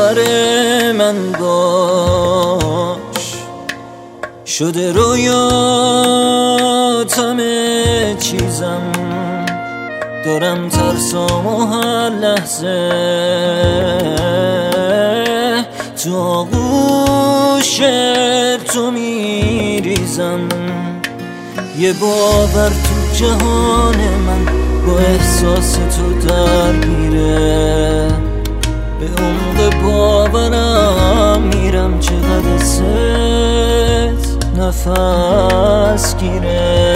آخر من باش. شده رویات همه چیزم، دارم ترسام و هر لحظه تو آغوش تو میریزم. یه باور تو جهان من با احساس تو درگیره، به عمق باورم میرم چقدر ست نفس گیره.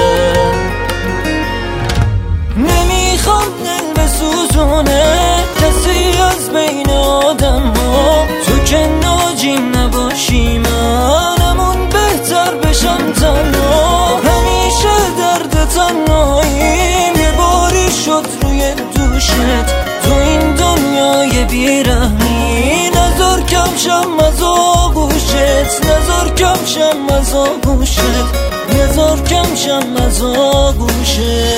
نمیخوام دل بسوزونه کسی از بین آدم ها، تو که ناجیم نباشی منمون بهتر بشم تنها. همیشه درد تنهاییم، یه باری شد روی دوشت تو این دنیای بیرحمی. نذار کم شم از آغوشت، نذار کم شم از آغوشت، نذار کم شم از آغوشت.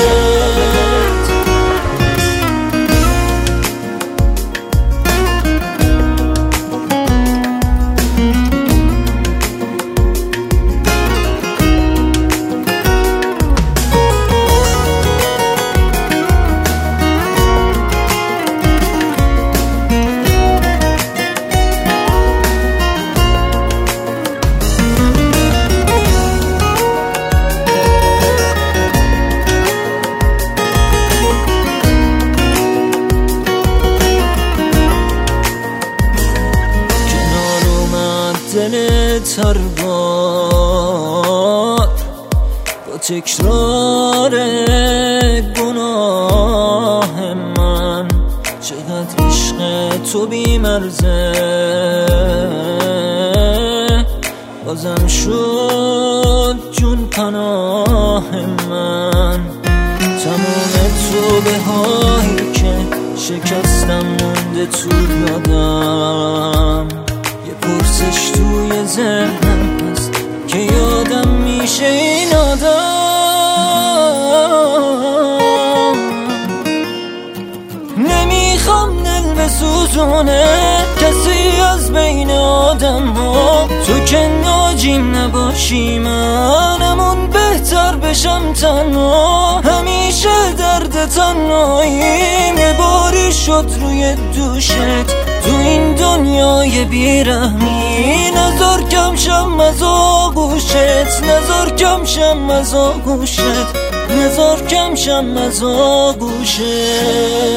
دلت هر بار با تکرار گناه من، چقدر عشق تو بی‌مرزه بازم شد جون پناه من. تمام توبه هایی که شکستم مونده تو یادم، پرسش توی ذهنم هست که یادم میشه این آدم. نمیخوام دل بسوزونه کسی از بین آدم ها، تو که ناجیم نباشی منمون بهتر بشم تنها. همیشه درد تنهاییم، یه باری شد روی دوشت تو این دنیای بیرحمی. نذار کم شم از آغوشت، نذار کم شم از آغوشت، نذار کم شم از آغوشت.